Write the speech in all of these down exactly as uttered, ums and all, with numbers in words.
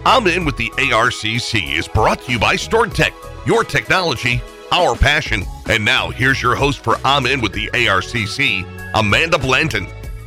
I'm In with the A R C C is brought to you by StoredTech, your technology, our passion. And now, here's your host for I'm In with the A R C C, Amanda Blanton.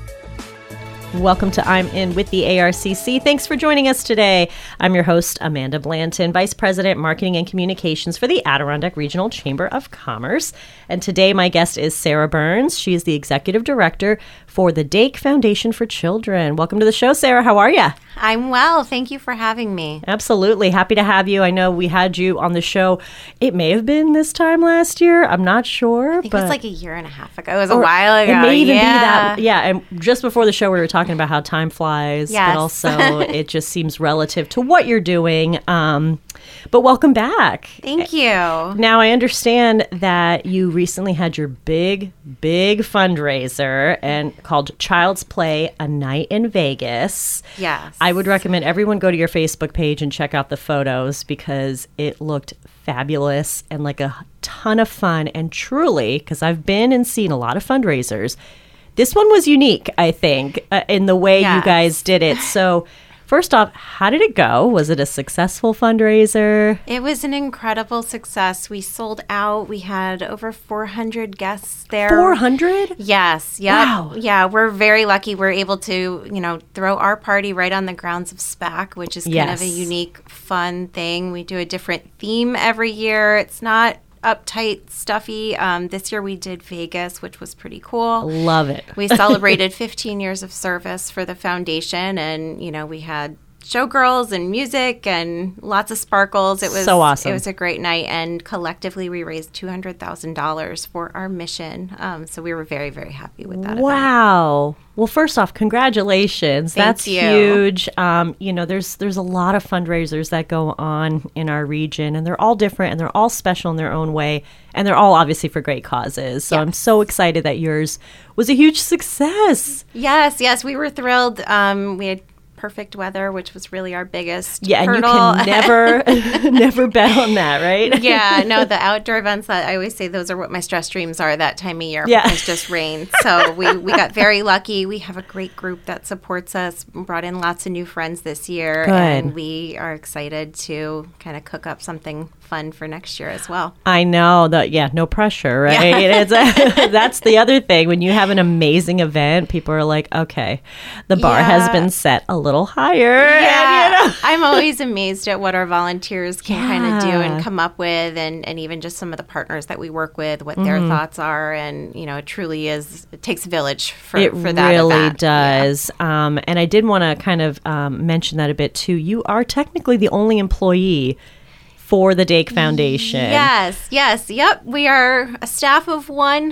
Welcome to I'm In with the A R C C. Thanks for joining us today. I'm your host, Amanda Blanton, Vice President, Marketing and Communications for the Adirondack Regional Chamber of Commerce. And today my guest is Sarah Burns. She is the Executive Director for the Dake Foundation for Children. Welcome to the show, Sarah. How are you? I'm well. Thank you for having me. Absolutely. Happy to have you. I know we had you on the show. It may have been this time last year. I'm not sure. I think but it was like a year and a half ago. It was a while ago. It may even yeah. be that. Yeah. And just before the show, we were talking about how time flies, yes. but also it just seems relative to what you're doing. Um, but welcome back. Thank you. Now, I understand that you recently had your big, big fundraiser and called Child's Play, A Night in Vegas. Yes. I would recommend everyone go to your Facebook page and check out the photos because it looked fabulous and like a ton of fun. And truly, because I've been and seen a lot of fundraisers, this one was unique, I think, uh, in the way yes. you guys did it. So first off, how did it go? Was it a successful fundraiser? It was an incredible success. We sold out. We had over four hundred guests there. four hundred? Yes. Yep. Wow. Yeah, we're very lucky. We're able to, you know, throw our party right on the grounds of SPAC, which is kind Yes. of a unique, fun thing. We do a different theme every year. It's not uptight, stuffy. Um, this year we did Vegas, which was pretty cool. Love it. We celebrated fifteen years of service for the foundation, and you know we had showgirls and music and lots of sparkles. It was so awesome. It was a great night, and collectively we raised two hundred thousand dollars for our mission. Um, so we were very, very happy with that. Wow. Event. Well, first off, congratulations. Thank That's you. huge. Um, you know, there's there's a lot of fundraisers that go on in our region, and they're all different, and they're all special in their own way, and they're all obviously for great causes. So yes. I'm so excited that yours was a huge success. Yes, yes, we were thrilled. Um, we had perfect weather, which was really our biggest yeah, hurdle. And you can never, never bet on that, right? Yeah, no, the outdoor events, that I always say those are what my stress dreams are that time of year yeah. because it's just rain. So we, we got very lucky. We have a great group that supports us, brought in lots of new friends this year, Good. And we are excited to kind of cook up something fun for next year as well. I know that. Yeah, no pressure, right? Yeah. It's a, that's the other thing. When you have an amazing event, people are like, okay, the bar yeah. has been set a little higher. Yeah, and, you know. I'm always amazed at what our volunteers can Yeah. kind of do and come up with, and, and even just some of the partners that we work with, what their Mm-hmm. thoughts are, and you know, it truly is. It takes a village for It for that really event. does. Yeah. Um, and I did want to kind of um, mention that a bit too. You are technically the only employee for the Dake Foundation. Yes, yes, yep. We are a staff of one.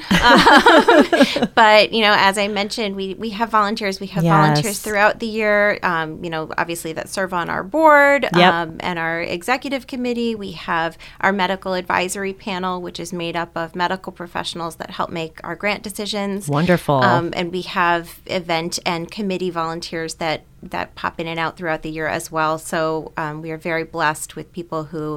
Um, but, you know, as I mentioned, we, we have volunteers. We have Yes. volunteers throughout the year, um, you know, obviously that serve on our board Yep. um, and our executive committee. We have our medical advisory panel, which is made up of medical professionals that help make our grant decisions. Wonderful. Um, and we have event and committee volunteers that that pop in and out throughout the year as well. So um, we are very blessed with people who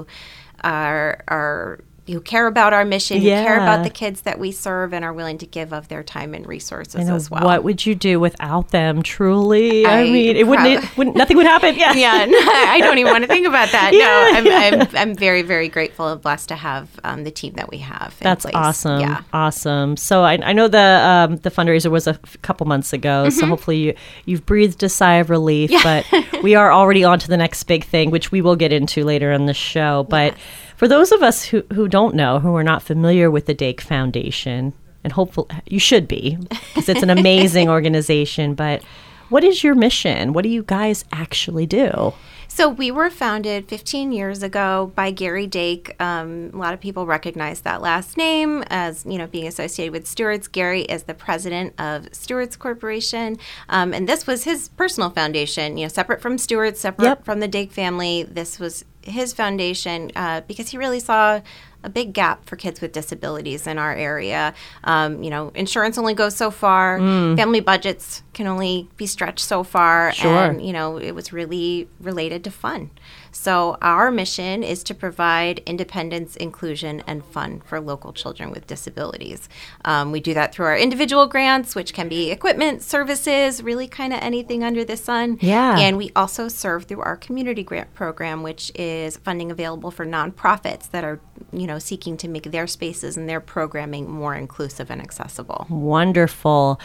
are are who care about our mission, Yeah. who care about the kids that we serve, and are willing to give of their time and resources I know, as well. what would you do without them? Truly, I, I mean, it wouldn't, it wouldn't. Nothing would happen. Yeah, yeah, no, I don't even want to think about that. Yeah, no, I'm, yeah. I'm I'm very very grateful and blessed to have um, the team that we have. In That's place. awesome. Yeah. Awesome. So I, I know the um, the fundraiser was a f- couple months ago, Mm-hmm. so hopefully you, you've breathed a sigh of relief. Yeah. But we are already on to the next big thing, which we will get into later in the show. But Yes. for those of us who, who don't know, who are not familiar with the Dake Foundation, and hopefully you should be, because it's an amazing organization, but what is your mission? What do you guys actually do? So we were founded fifteen years ago by Gary Dake. Um, a lot of people recognize that last name as, you know, being associated with Stewards. Gary is the president of Stewards Corporation, um, and this was his personal foundation. You know, separate from Stewards, separate Yep. from the Dake family. This was his foundation uh, because he really saw a big gap for kids with disabilities in our area. Um, you know, insurance only goes so far. Mm. Family budgets can only be stretched so far. Sure. And, you know, it was really related to fun. So our mission is to provide independence, inclusion, and fun for local children with disabilities. Um, we do that through our individual grants, which can be equipment, services, really kind of anything under the sun. Yeah. And we also serve through our community grant program, which is funding available for nonprofits that are, you know, seeking to make their spaces and their programming more inclusive and accessible. Wonderful.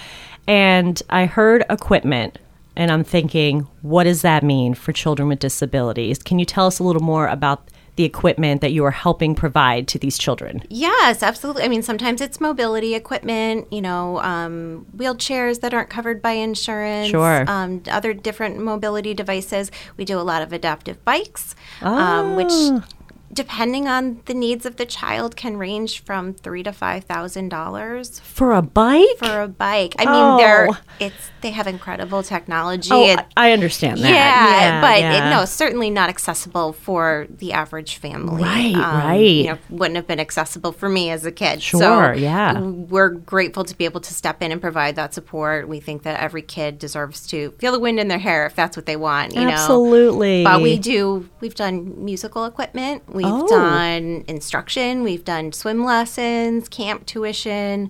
And I heard equipment, and I'm thinking, what does that mean for children with disabilities? Can you tell us a little more about the equipment that you are helping provide to these children? Yes, absolutely. I mean, sometimes it's mobility equipment, you know, um, wheelchairs that aren't covered by insurance. Sure. Um, other different mobility devices. We do a lot of adaptive bikes, Oh. um, which, depending on the needs of the child, can range from three to five thousand dollars For a bike? for a bike. I mean, Oh. they're it's they have incredible technology. Oh, It- I I understand that. yeah, but yeah. It, no, certainly not accessible for the average family. Right, Um, right. You know, wouldn't have been accessible for me as a kid. Sure, so yeah. we're grateful to be able to step in and provide that support. We think that every kid deserves to feel the wind in their hair if that's what they want. You Absolutely. know, but we do. We've done musical equipment. We've Oh. done instruction. We've done swim lessons, camp tuition.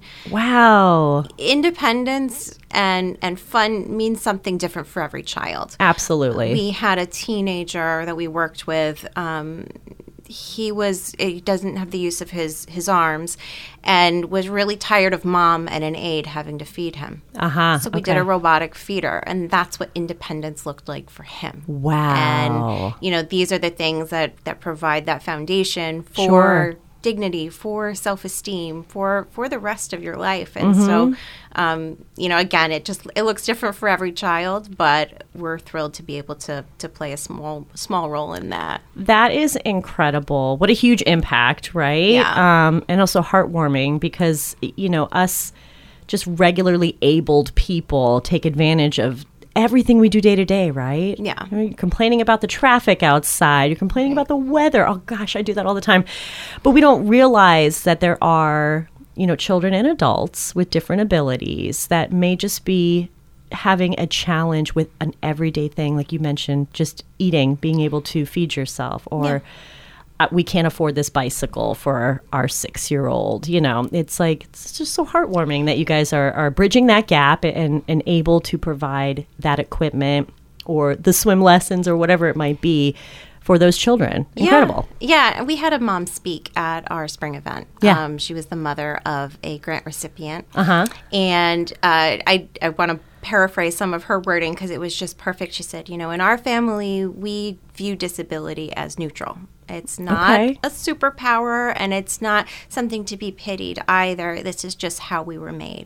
Wow. Independence and and fun means something different for every child. Absolutely. We had a teenager that we worked with. Um, he was he doesn't have the use of his his arms, and was really tired of mom and an aide having to feed him. Uh-huh. So we okay. did a robotic feeder, and that's what independence looked like for him. Wow. And you know, these are the things that that provide that foundation for Sure. dignity, for self-esteem, for for the rest of your life. And so, um, you know, again, it just it looks different for every child, but we're thrilled to be able to to play a small small role in that. That is incredible. What a huge impact, right? Yeah. Um, and also heartwarming because, you know, us just regularly abled people take advantage of everything we do day to day, right? Yeah. You know, you're complaining about the traffic outside. You're complaining about the weather. Oh, gosh, I do that all the time. But we don't realize that there are, you know, children and adults with different abilities that may just be having a challenge with an everyday thing, like you mentioned, just eating, being able to feed yourself, or Yeah. uh, we can't afford this bicycle for our, our six-year-old. You know, it's like, it's just so heartwarming that you guys are, are bridging that gap and, and able to provide that equipment or the swim lessons or whatever it might be for those children. Incredible. Yeah, yeah. We had a mom speak at our spring event. Yeah. Um, she was the mother of a grant recipient. Uh-huh. And uh, I, I want to paraphrase some of her wording because it was just perfect. She said, you know, in our family, we view disability as neutral. It's not Okay. a superpower, and it's not something to be pitied either. This is just how we were made.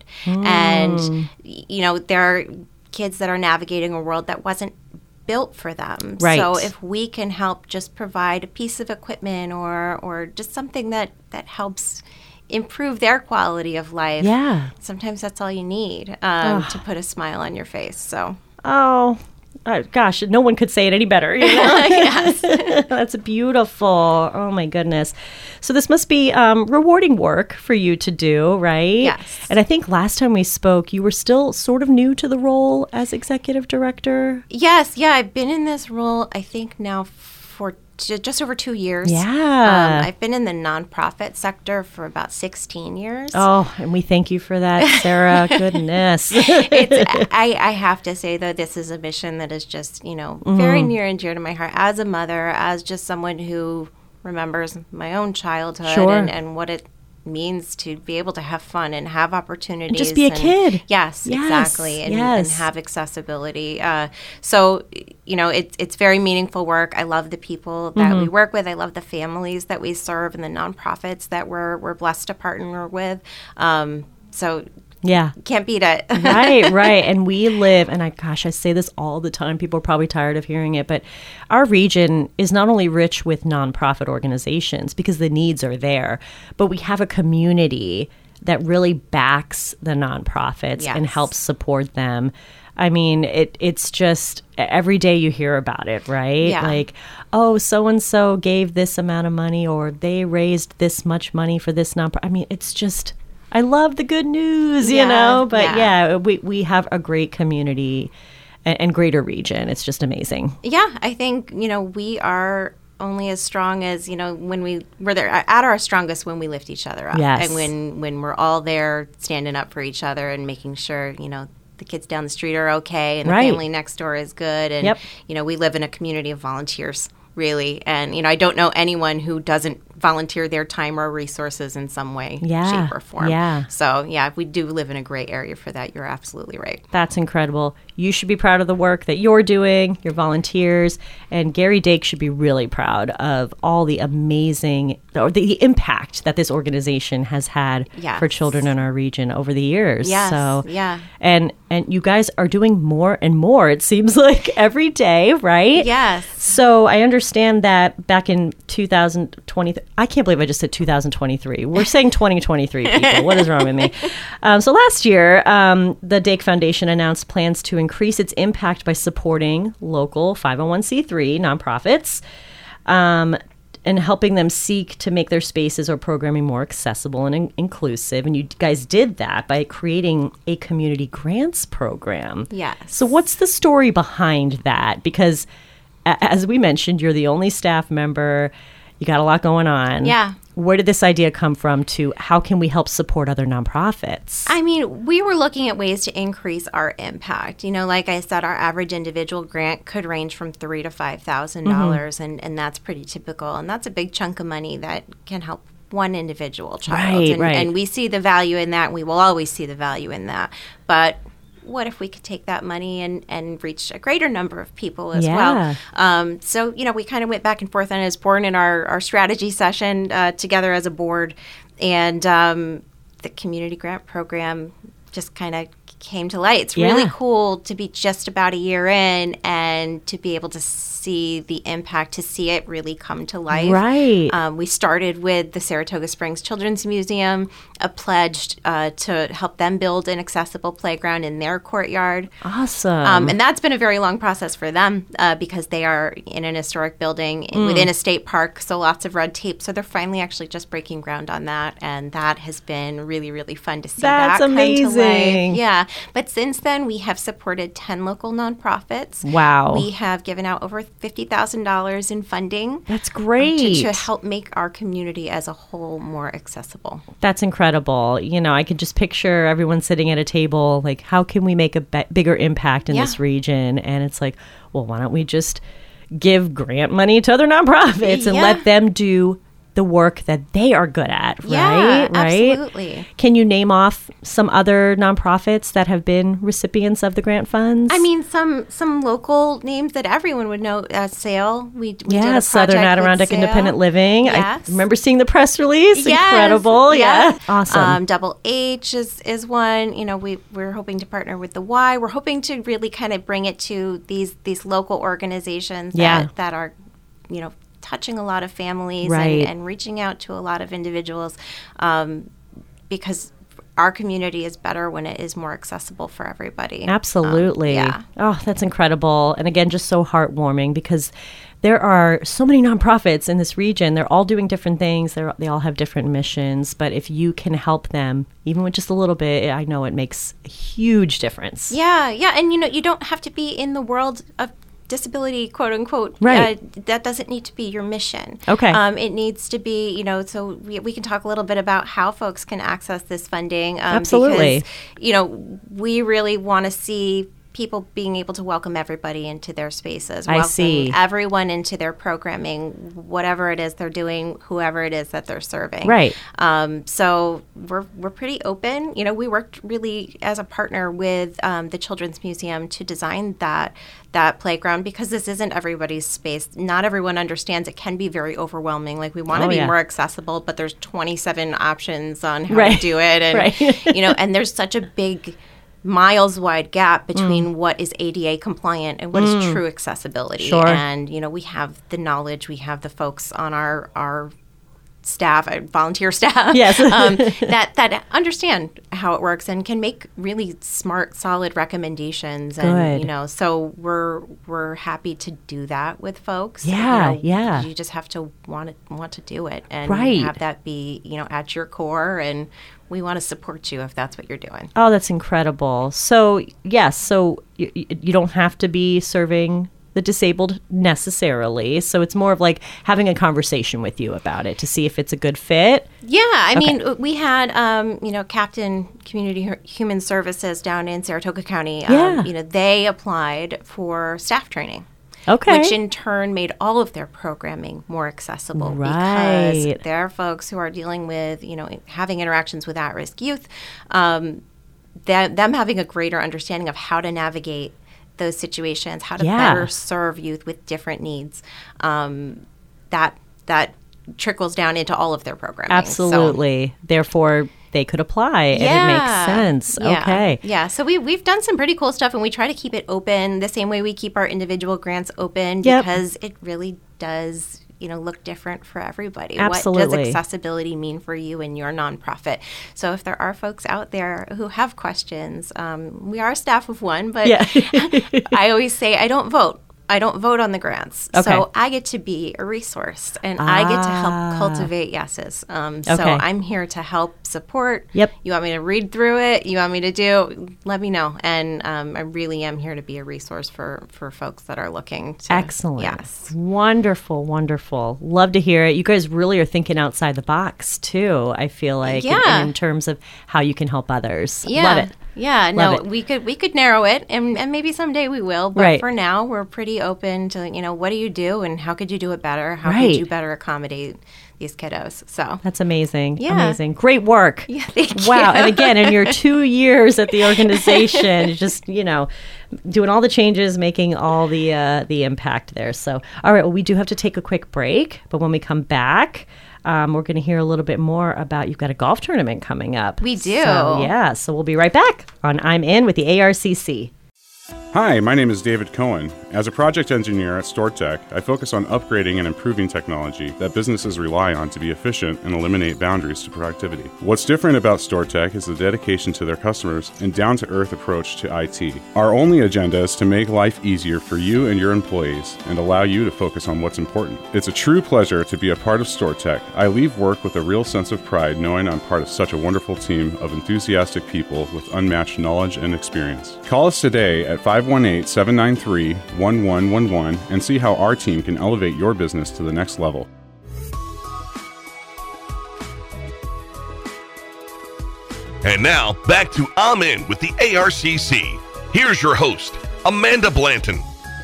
And, you know, there are kids that are navigating a world that wasn't built for them. Right. So if we can help just provide a piece of equipment or or just something that, that helps improve their quality of life, Yeah. sometimes that's all you need um, to put a smile on your face. So Oh, uh, gosh, no one could say it any better. You know? yes. That's beautiful. Oh, my goodness. So this must be um, rewarding work for you to do, right? Yes. And I think last time we spoke, you were still sort of new to the role as executive director. Yes, yeah, I've been in this role, I think now for j- just over two years. Yeah. Um, I've been in the nonprofit sector for about sixteen years. Oh, and we thank you for that, Sarah. Goodness. It's, I, I have to say, though, this is a mission that is just, you know, very near and dear to my heart as a mother, as just someone who remembers my own childhood Sure. and, and what it means to be able to have fun and have opportunities. just be a kid. Yes, Yes, exactly. And, yes. and have accessibility. Uh, so, you know, it, it's very meaningful work. I love the people that Mm-hmm. we work with. I love the families that we serve and the nonprofits that we're, we're blessed to partner with. Um, so Yeah. can't beat it. Right, right. And we live, and I, gosh, I say this all the time. People are probably tired of hearing it, but our region is not only rich with nonprofit organizations because the needs are there, but we have a community that really backs the nonprofits Yes. and helps support them. I mean, it it's just every day you hear about it, right? Yeah. Like, oh, so-and-so gave this amount of money or they raised this much money for this nonprofit. I mean, it's just, I love the good news, you Yeah, know? But yeah. yeah, we, we have a great community and, and greater region. It's just amazing. Yeah, I think, you know, we are only as strong as, you know, when we, we're there at our strongest when we lift each other up. Yes. And when, when we're all there standing up for each other and making sure, you know, the kids down the street are okay and Right. the family next door is good. And, Yep. you know, we live in a community of volunteers, really. And, you know, I don't know anyone who doesn't volunteer their time or resources in some way, Yeah. shape, or form. Yeah. So, yeah, we do live in a great area for that. You're absolutely right. That's incredible. You should be proud of the work that you're doing, your volunteers, and Gary Dake should be really proud of all the amazing, or the, the impact that this organization has had Yes. for children in our region over the years. Yes, So, yeah. And and you guys are doing more and more, it seems like, every day, right? Yes. So I understand that back in two thousand twenty, I can't believe I just said two thousand twenty-three. We're saying twenty twenty-three, people. What is wrong with me? Um, so last year, um, the Dake Foundation announced plans to increase its impact by supporting local five oh one c three nonprofits um, and helping them seek to make their spaces or programming more accessible and in- inclusive. And you guys did that by creating a community grants program. Yes. So what's the story behind that? Because a- as we mentioned, you're the only staff member. You got a lot going on. Yeah. Where did this idea come from to how can we help support other nonprofits? I mean, we were looking at ways to increase our impact. You know, like I said, our average individual grant could range from three to five thousand dollars, and and that's pretty typical. And that's a big chunk of money that can help one individual child. Right, and, right. and we see the value in that. And we will always see the value in that. But what if we could take that money and, and reach a greater number of people as Yeah. well? Um, so, you know, we kind of went back and forth, and it was born in our, our strategy session uh, together as a board. And um, the community grant program just kind of came to light. It's really Yeah. cool to be just about a year in and to be able to see the impact, to see it really come to life. Right. Um, we started with the Saratoga Springs Children's Museum, a pledge uh, to help them build an accessible playground in their courtyard. Awesome. Um, and that's been a very long process for them uh, because they are in an historic building Mm. within a state park, so lots of red tape. So they're finally actually just breaking ground on that, and that has been really, really fun to see. That's that come to amazing. life. Yeah, but since then we have supported ten local nonprofits. Wow. We have given out over fifty thousand dollars in funding. That's great. To, to help make our community as a whole more accessible. That's incredible. You know, I could just picture everyone sitting at a table, like, how can we make a be- bigger impact in Yeah. this region? And it's like, well, why don't we just give grant money to other nonprofits and Yeah. let them do the work that they are good at, Yeah, right? Right? absolutely. Can you name off some other nonprofits that have been recipients of the grant funds? I mean, some some local names that everyone would know. Uh, Sale, we, we did yeah, a Southern project with Adirondack Sale. Independent Living. Yes. I remember seeing the press release. Yes, Incredible. yes. Yeah. Awesome. Um, Double H is, is one. You know, we, we're hoping to partner with the Y. We're hoping to really kind of bring it to these these local organizations that, Yeah. that are, you know, touching a lot of families Right. and, and reaching out to a lot of individuals um, because our community is better when it is more accessible for everybody. Absolutely. Um, yeah. Oh, that's incredible. And again, just so heartwarming because there are so many nonprofits in this region. They're all doing different things. They're, they all have different missions. But if you can help them, even with just a little bit, I know it makes a huge difference. Yeah, yeah. And, you know, you don't have to be in the world of disability, quote unquote. Right. Uh, that doesn't need to be your mission. Okay. Um, it needs to be, you know, so we, we can talk a little bit about how folks can access this funding. Um, Absolutely. Because, you know, we really want to see people being able to welcome everybody into their spaces. I Welcome see. everyone into their programming, whatever it is they're doing, whoever it is that they're serving. Right. Um, so we're we're pretty open. You know, we worked really as a partner with um, the Children's Museum to design that that playground because this isn't everybody's space. Not everyone understands. It can be very overwhelming. Like we want to Oh, be yeah. more accessible, but there's twenty-seven options on how Right. to do it, and Right. you know, and there's such a big miles wide gap between mm. what is A D A compliant and what mm. is true accessibility. Sure. And you know, we have the knowledge, we have the folks on our our staff, volunteer staff, yes. um, that that understand how it works and can make really smart, solid recommendations. And Good. you know, so we're we're happy to do that with folks. Yeah, you know, yeah. You just have to want to want to do it and Right. have that be, you know, at your core, and we want to support you if that's what you're doing. Oh, that's incredible. So yes, so you, you don't have to be serving the disabled necessarily. So it's more of like having a conversation with you about it to see if it's a good fit. Yeah, I Okay. mean, we had, um, you know, Captain Community Hu- Human Services down in Saratoga County. Yeah. Um, you know, they applied for staff training. Okay. Which in turn made all of their programming more accessible Right. because they're folks who are dealing with, you know, having interactions with at-risk youth, um, that, them having a greater understanding of how to navigate those situations, how to Yeah. better serve youth with different needs. Um, that that trickles down into all of their programming. So- Absolutely. Therefore, they could apply and it makes sense. Yeah. Okay. Yeah. So we, we've done some pretty cool stuff, and we try to keep it open the same way we keep our individual grants open Yep. because it really does, you know, look different for everybody. Absolutely. What does accessibility mean for you and your nonprofit? So if there are folks out there who have questions, um, we are a staff of one, but Yeah. I always say I don't vote. I don't vote on the grants. Okay. So I get to be a resource, and I get to Ah. help cultivate yeses. Um, so Okay. I'm here to help support. Yep. You want me to read through it? You want me to do? Let me know. And um, I really am here to be a resource for, for folks that are looking to. Excellent. Yes. Wonderful, wonderful. Love to hear it. You guys really are thinking outside the box too, I feel like, in- Yeah. in, terms of how you can help others. Yeah. Love it. Yeah, Love no, it. we could we could narrow it, and, and maybe someday we will. But Right. for now, we're pretty open to, you know, what do you do, and how could you do it better? How Right. could you better accommodate these kiddos? So That's amazing. Yeah. Amazing. Great work. Yeah, thank Wow. you. And again, in your two years at the organization, just, you know, doing all the changes, making all the uh, the impact there. So, all right, well, we do have to take a quick break, but when we come back, um, we're going to hear a little bit more about, you've got a golf tournament coming up. We do. So, yeah. So we'll be right back on I'm In with the A R C C. Hi, my name is David Cohen. As a project engineer at StoreTech, I focus on upgrading and improving technology that businesses rely on to be efficient and eliminate boundaries to productivity. What's different about StoreTech is the dedication to their customers and down-to-earth approach to I T. Our only agenda is to make life easier for you and your employees and allow you to focus on what's important. It's a true pleasure to be a part of StoreTech. I leave work with a real sense of pride knowing I'm part of such a wonderful team of enthusiastic people with unmatched knowledge and experience. Call us today at five one eight, seven nine three, one one one one and see how our team can elevate your business to the next level. And now, back to I'm In with the A R C C. Here's your host, Amanda Blanton.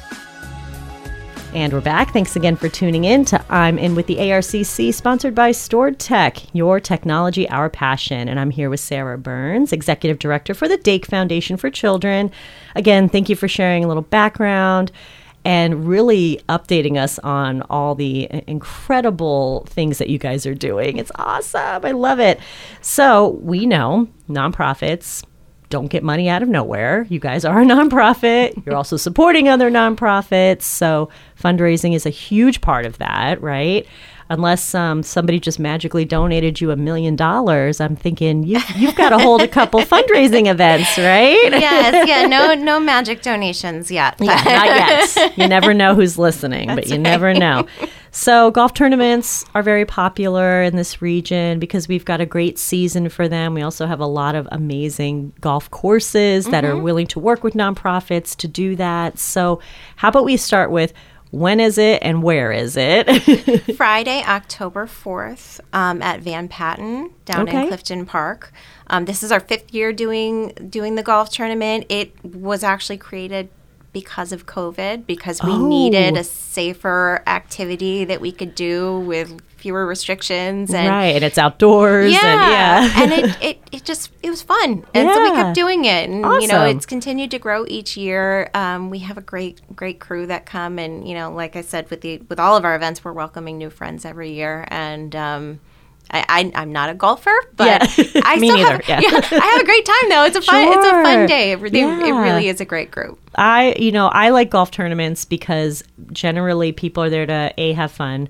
And we're back. Thanks again for tuning in to I'm In with the A R C C, sponsored by StoredTech, your technology, our passion. And I'm here with Sarah Burns, Executive Director for the Dake Foundation for Children. Again, thank you for sharing a little background and really updating us on all the incredible things that you guys are doing. It's awesome. I love it. So we know nonprofits don't get money out of nowhere. You guys are a nonprofit. You're also supporting other nonprofits. So fundraising is a huge part of that, right? Unless um, somebody just magically donated you a million dollars, I'm thinking you, you've got to hold a couple fundraising events, right? yes, yeah, no, no magic donations yet. Yeah, not yet. You never know who's listening, but you never know. So golf tournaments are very popular in this region because we've got a great season for them. We also have a lot of amazing golf courses that are willing to work with nonprofits to do that. So how about we start with, when is it and where is it? Friday, October fourth, um, at Van Patten down Okay. in Clifton Park. Um, this is our fifth year doing doing the golf tournament. It was actually created because of COVID, because we Oh. needed a safer activity that we could do with fewer restrictions. And Right, and it's outdoors. Yeah, and, yeah. and it, it, it just, it was fun. And so we Yeah. kept doing it. And, you know, Awesome. it's continued to grow each year. Um, we have a great, great crew that come. And, you know, like I said, with the with all of our events, we're welcoming new friends every year. And um, I, I, I'm not a golfer, but Yeah. I Me still neither, have, yeah. I have a great time, though. It's a fun, it's a Sure. fun day. It, really- it Yeah. really is a great group. I, you know, I like golf tournaments because generally people are there to A, have fun,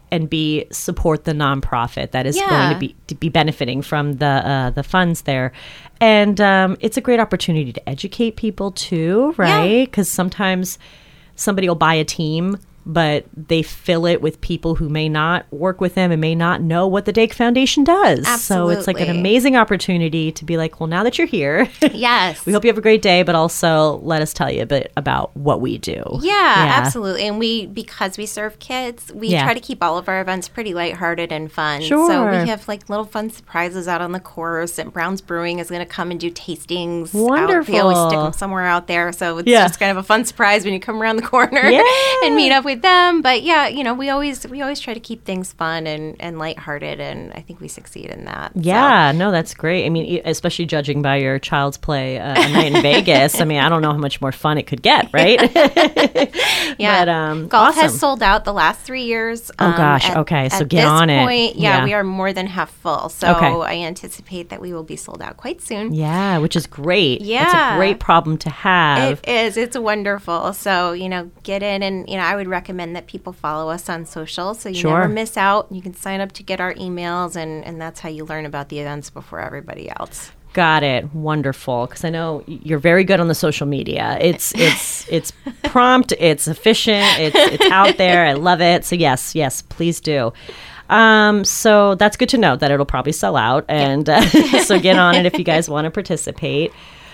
and B, support the nonprofit that is Yeah. going to be to be benefiting from the uh, the funds there. And um, it's a great opportunity to educate people too, right? Because sometimes somebody will buy a team, but they fill it with people who may not work with them and may not know what the Dake Foundation does. So it's like an Absolutely. amazing opportunity to be like, well, now that you're here, Yes. we hope you have a great day, but also let us tell you a bit about what we do. Yeah, absolutely. And we, because we serve kids, we Yeah. try to keep all of our events pretty lighthearted and fun. So Sure. we have like little fun surprises out on the course. And Brown's Brewing is going to come and do tastings. Out. Wonderful. They always stick them somewhere out there. So it's Yeah. just kind of a fun surprise when you come around the corner Yeah. and meet up with them. But yeah, you know, we always we always try to keep things fun and, and lighthearted. And I think we succeed in that. So. Yeah, no, that's great. I mean, e- especially judging by your Child's Play uh, a night in Vegas. I mean, I don't know how much more fun it could get, right? Yeah, But, um, golf awesome. has sold out the last three years. Oh, um, gosh, at- okay, so at get this on it. point, Yeah, Yeah. we are more than half full. So Okay. I anticipate that we will be sold out quite soon. Yeah, which is great. It's a Yeah. great problem to have. It is. It's wonderful. So, you know, get in and, you know, I would recommend that people follow us on social so you Sure. never miss out. You can sign up to get our emails, and, and that's how you learn about the events before everybody else. Got it. Wonderful. Because I know you're very good on the social media. It's it's it's prompt. It's efficient. It's it's out there. I love it. So yes, yes, please do. Um, so that's good to know that it'll probably sell out, and uh, so get on it if you guys want to participate.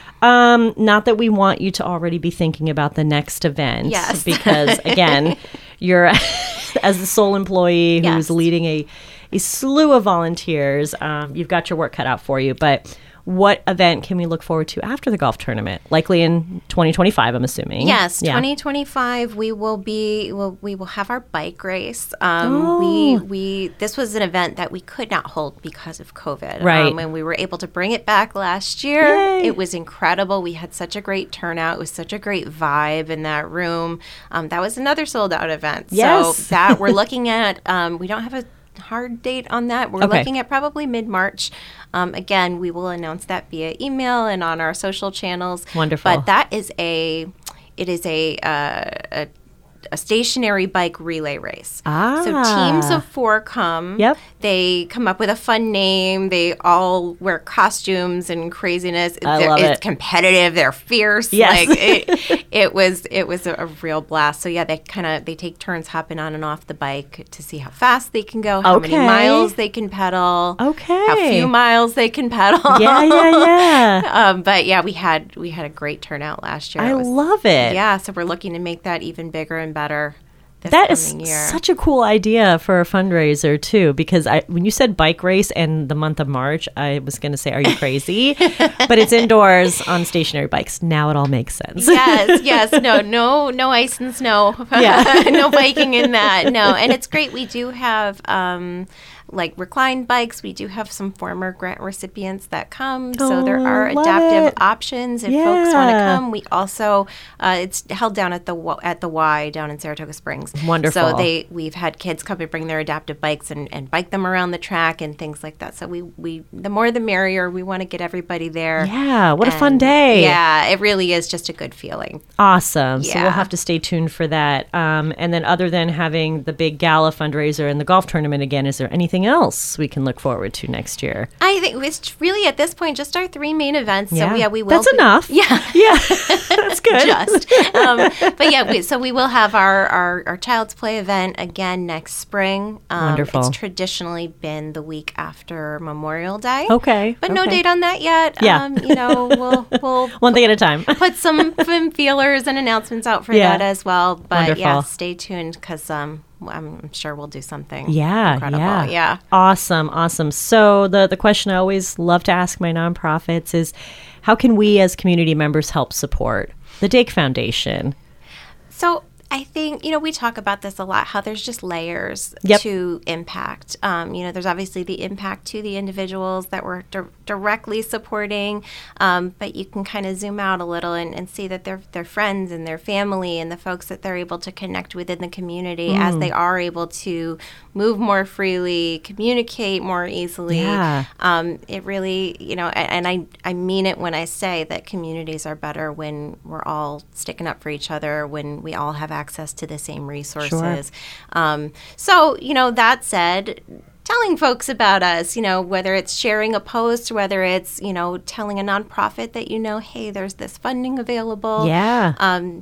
Um, not that we want you to already be thinking about the next event, Yes. because again, you're as the sole employee who's Yes. leading a a slew of volunteers. Um, you've got your work cut out for you, but. What event can we look forward to after the golf tournament? Likely in twenty twenty-five, I'm assuming. Yes, Yeah. twenty twenty-five. We will be. We'll, we will have our bike race. Um, Oh. We we this was an event that we could not hold because of COVID. Right. Um, and we were able to bring it back last year. Yay. It was incredible. We had such a great turnout. It was such a great vibe in that room. Um, that was another sold out event. Yes. So that we're looking at. Um, we don't have a hard date on that. We're Okay. looking at probably mid-March. Um, again, we will announce that via email and on our social channels. Wonderful. But that is a, it is a, uh, a, a stationary bike relay race. Ah. So teams of four come. Yep. They come up with a fun name. They all wear costumes and craziness. I They're- love it's it. competitive. They're fierce. Yes. Like it, it was. It was a, a real blast. So yeah, they kind of they take turns hopping on and off the bike to see how fast they can go, how Okay. many miles they can pedal, Okay. how few miles they can pedal. Yeah, yeah, yeah. um, but yeah, we had we had a great turnout last year. I It was- love it. Yeah, so we're looking to make that even bigger and better this That is coming year. such a cool idea for a fundraiser too, because I when you said bike race and the month of March, I was going to say, are you crazy? But it's indoors on stationary bikes. Now it all makes sense. yes, yes, no, no, no ice and snow. Yeah. No biking in that. No, and it's great. We do have um, like reclined bikes. We do have some former grant recipients that come, so there Oh, are love adaptive it. options if folks want to Yeah. come. We also uh, it's held down at the wa- at the Y down in Saratoga Springs. Wonderful. So they we've had kids come and bring their adaptive bikes and, and bike them around the track and things like that. So we we the more the merrier. We want to get everybody there. Yeah, what a fun And, day. Yeah, it really is just a good feeling. Awesome. So we'll Yeah. have to stay tuned for that. Um, and then other than having the big gala fundraiser and the golf tournament again, is there anything else we can look forward to next year? I think it's really at this point just our three main events. So yeah, we will. That's be- enough. Yeah. Yeah. That's good. Just. Um, but yeah, we, so we will have our, our, our Child's Play event again next spring. Um, Wonderful. It's traditionally been the week after Memorial Day. Okay. But no okay. date on that yet. Yeah. Um, you know, we'll we'll One thing at a time. put some, some feelers and announcements out for Yeah. that as well. But yeah, Wonderful. stay tuned because um, I'm sure we'll do something Yeah, incredible. yeah. Yeah. Awesome, awesome. So the the question I always love to ask my nonprofits is, how can we as community members help support the Dake Foundation? So I think, you know, we talk about this a lot, how there's just layers Yep. to impact. Um, you know, there's obviously the impact to the individuals that we're di- directly supporting, um, but you can kind of zoom out a little and, and see that their their friends and their family and the folks that they're able to connect with in the community Mm. as they are able to move more freely, communicate more easily. Yeah. Um, it really, you know, a- and I, I mean it when I say that communities are better when we're all sticking up for each other, when we all have access to the same resources. Sure. Um, so, you know, that said, telling folks about us, you know, whether it's sharing a post, whether it's, you know, telling a nonprofit that, you know, hey, there's this funding available. Yeah. Um,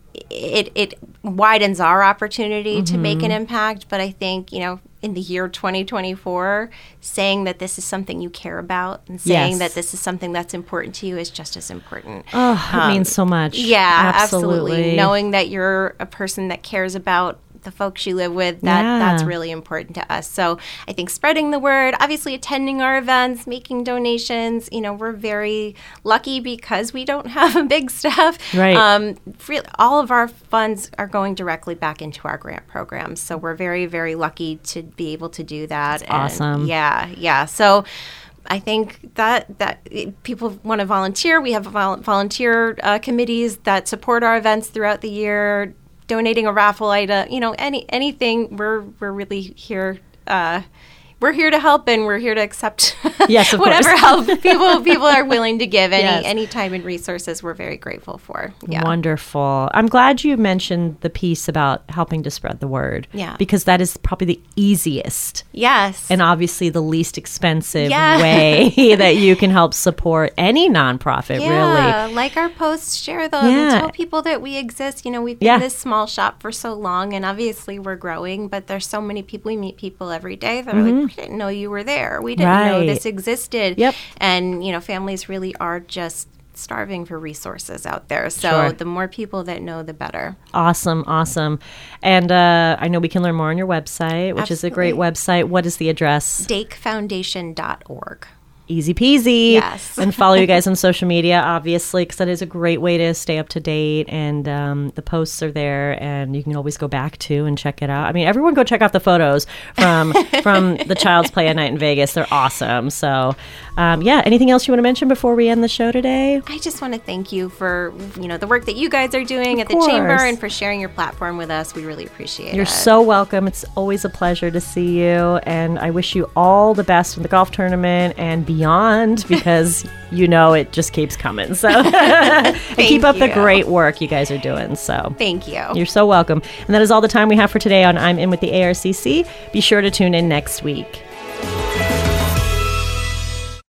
it, it widens our opportunity mm-hmm. to make an impact. But I think, you know, in the year twenty twenty-four, saying that this is something you care about and saying yes. that this is something that's important to you is just as important. Oh, it um, means so much. Yeah, absolutely. absolutely. Knowing that you're a person that cares about the folks you live with, that yeah. that's really important to us. So I think spreading the word, obviously attending our events, making donations, you know, we're very lucky because we don't have big staff. Right. Um, really, all of our funds are going directly back into our grant programs. So we're very, very lucky to be able to do that. That's and awesome. Yeah, yeah. So I think that that people want to volunteer. We have vol- volunteer uh, committees that support our events throughout the year. Donating a raffle item, you know, any anything. We're we're really here. Uh, we're here to help, and we're here to accept yes, of whatever course. help people people are willing to give. Any yes. any time and resources, we're very grateful for. Yeah. Wonderful. I'm glad you mentioned the piece about helping to spread the word. Yeah. Because that is probably the easiest. Yes. And obviously the least expensive yeah. way that you can help support any nonprofit, yeah. really. Like our posts, share them, yeah. and tell people that we exist. You know, we've been yeah. this small shop for so long, and obviously we're growing, but there's so many people. We meet people every day that mm-hmm. are like, we didn't know you were there. We didn't right. know this existed. Yep. And, you know, families really are just starving for resources out there. So sure. the more people that know, the better. Awesome, awesome. And uh, I know we can learn more on your website, which Absolutely. Is a great website. What is the address? dake foundation dot org. Easy peasy. Yes. And follow you guys on social media, obviously, because that is a great way to stay up to date. And um, the posts are there, and you can always go back to and check it out. I mean, everyone go check out the photos from from the Child's Play at Night in Vegas. They're awesome. So, um, yeah. Anything else you want to mention before we end the show today? I just want to thank you for you know the work that you guys are doing of at course. the Chamber and for sharing your platform with us. We really appreciate You're it. You're so welcome. It's always a pleasure to see you, and I wish you all the best in the golf tournament and beyond. Because you know it just keeps coming. So and keep up you. the great work you guys are doing. So thank you. You're so welcome. And that is all the time we have for today on I'm In with the A R C C. Be sure to tune in next week.